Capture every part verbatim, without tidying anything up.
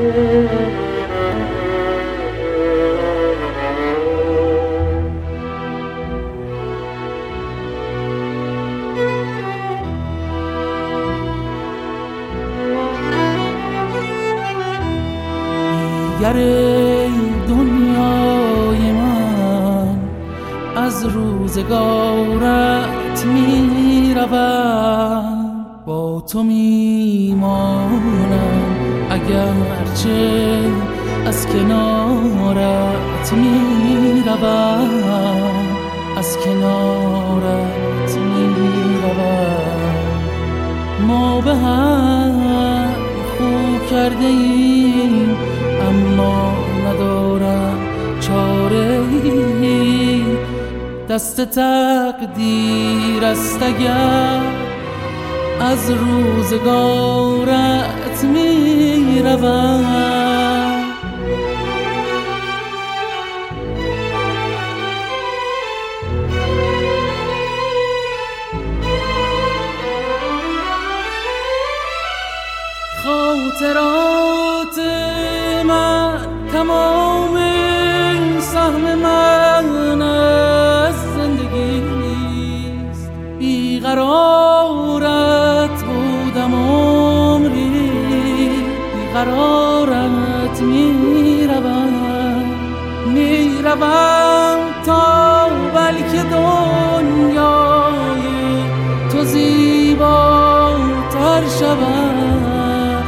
دیگر دنیای من از روزگارت می روم، با تو می مانم اگرچه از کنارت می روم، از کنارت می روم. ما به هم خو کرده ایم اما ندارم چاره‌ای، دست تقدیر است اگر از روزگارت می روم. خاطرات من تمام سهم من از زندگیست، بیقرارت بودم عمری، بیقرارت میروم میروم تا بلکه دنیای تو زیباتر شود.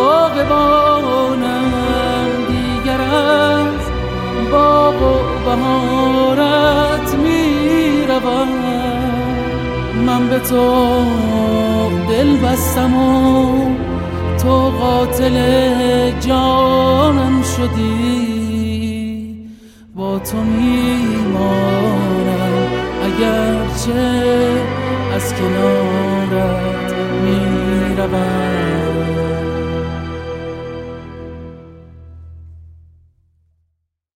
باغبانم دیگر از باغ و بهارت میروم. من به تو دل بستم و تو قاتل جانم شدی، با تو میمانم اگرچه از کنارت میروم.